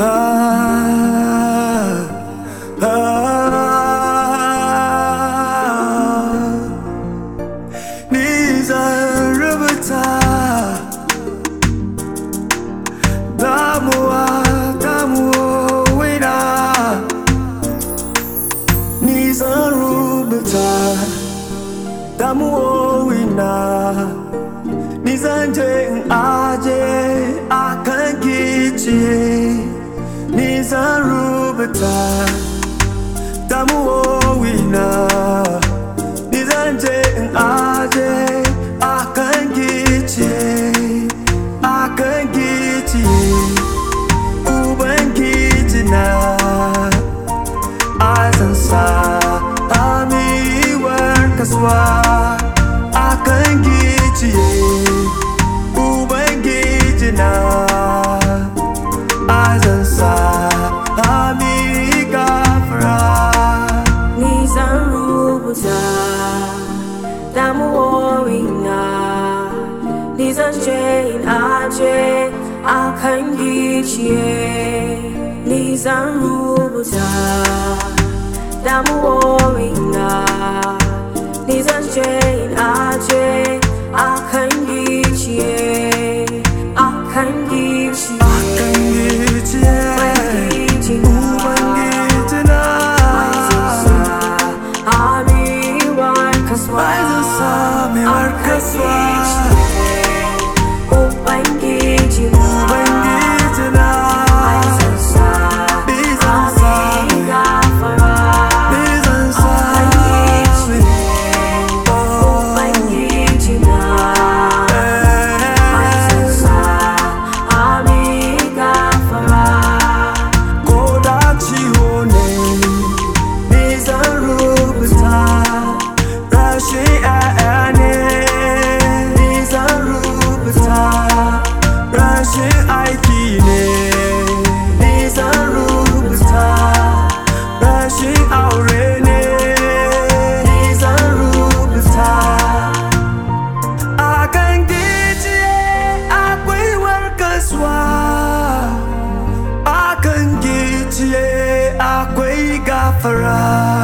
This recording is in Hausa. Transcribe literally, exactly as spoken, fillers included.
Damu wina Nizanje aje akan kichi Nizarubata Damu wina Nizanje aje akan kichi Akan kichi Uban kichi na Azansa Ami warkaswa akan gijiye Ubangiji na azansa ami gafara Ni zan rubuta damuwowina Ni zan je in aje akan gijiye Ni zan rubuta damuwowina Ni zan je in aje akan gijiye akan gijiye akan gijiye Ubangiji na Ami warkaswa Azansa ami warkaswa Ubangiji na Ubangiji na Azansa Ami gafara Farah